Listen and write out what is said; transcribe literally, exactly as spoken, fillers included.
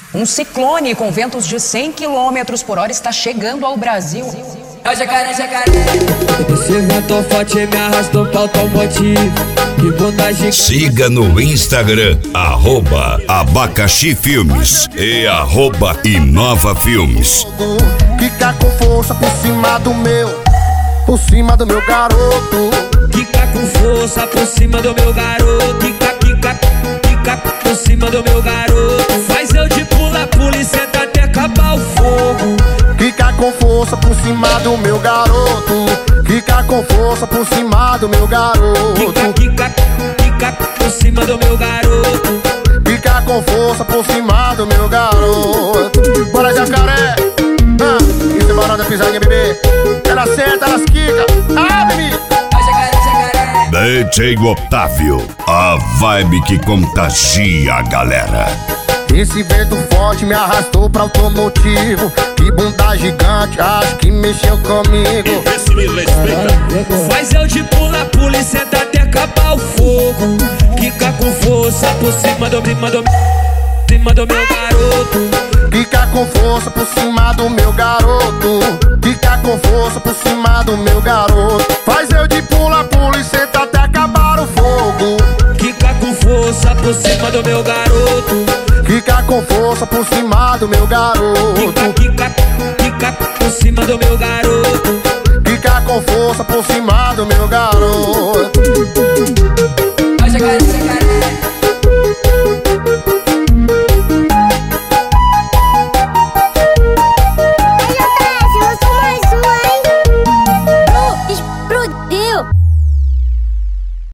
Um ciclone com ventos de cem quilômetros por hora está chegando ao Brasil. É o jacaré, jacaré. Esse vento forte me arrastou pra automotivo. Que bunda gigante. Siga no Instagram, arroba Abacaxi Filmes e arroba Inova Filmes. Quica com força por cima do meu, por cima do meu garoto. Quica com força por cima do meu garoto. Quica, quica, quica por cima do meu garoto. Faz eu de pula, pula e senta até acabar o fogo. Quica com força por cima do meu garoto. Quica com força por cima do meu garoto. Quica, quica, quica por cima do meu garoto. Quica com força por cima do meu garoto. Bora, jacaré. Ah, isso é barulho da pisadinha, bebê. Ela senta, elas quica. Ah, bebê. É o jacaré, jacaré. D J Otávio, a vibe que contagia a galera. Esse vento forte me arrastou pra automotivo. Que bunda gigante, acho que mexeu comigo. Esse me respeita. Faz eu de pula, pula e senta até acabar o fogo. Quica com força por cima do, cima do, cima do meu garoto. Quica com força por cima do meu garoto. Quica com força por cima do meu garoto. Faz eu de pula, pula e senta até acabar o fogo. Quica com força por cima do meu garoto. Quica com força por cima do meu garoto. Quica, quica, quica por cima do meu garoto. Quica com força por cima do meu garoto.